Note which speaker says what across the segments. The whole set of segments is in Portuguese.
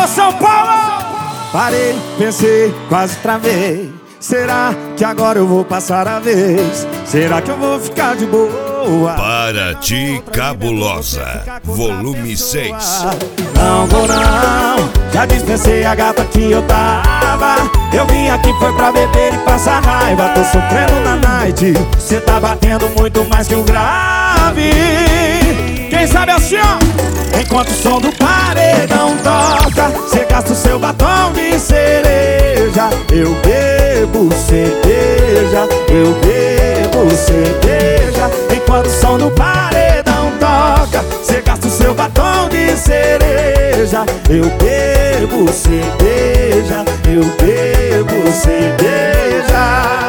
Speaker 1: São Paulo!
Speaker 2: Parei, pensei, quase travei. Será que agora eu vou passar a vez? Será que eu vou ficar de boa?
Speaker 3: Para ti, Cabulosa, volume 6.
Speaker 2: Não vou não, já dispensei a gata que eu tava. Eu vim aqui foi pra beber e passar raiva. Tô sofrendo na night, cê tá batendo muito mais que o grave.
Speaker 1: Quem sabe assim, ó?
Speaker 2: Enquanto o som do paredão toca, cê gasta o seu batom de cereja. Eu bebo cerveja, eu bebo cerveja. Enquanto o som do paredão toca, cê gasta o seu batom de cereja. Eu bebo cerveja, eu bebo cerveja.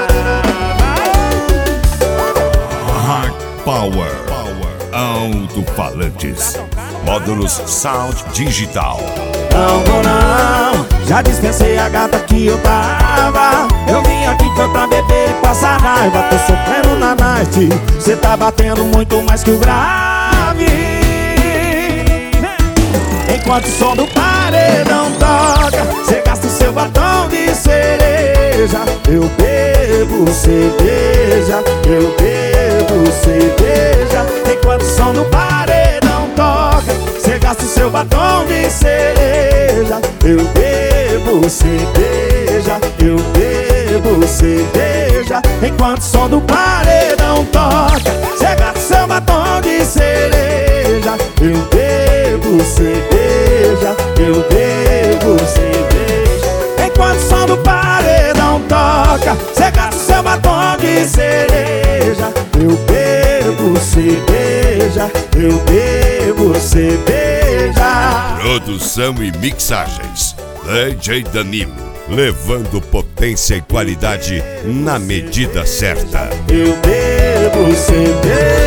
Speaker 3: Hard Power Alto-falantes, módulos Sound Digital.
Speaker 2: Não vou não, já dispensei a gata que eu tava. Eu vim aqui foi pra beber e passar raiva. Tô sofrendo na night, cê tá batendo muito mais que o grave. Enquanto o som do paredão toca, cê gasta o seu batom de cereja. Eu bebo cerveja, eu bebo cerveja. Enquanto o som do paredão toca, cê gasta o seu batom de cereja. Eu bebo cerveja, eu bebo cerveja. Enquanto o som do paredão toca, cê gasta o seu batom de cereja. Eu bebo cerveja, eu bebo cerveja. Enquanto o som do paredão toca, cê gasta o seu batom de cereja. Eu bebo cerveja, eu bebo cerveja.
Speaker 3: Produção e mixagens, DJ Danilo, levando potência e qualidade na medida certa.
Speaker 2: Eu bebo cerveja.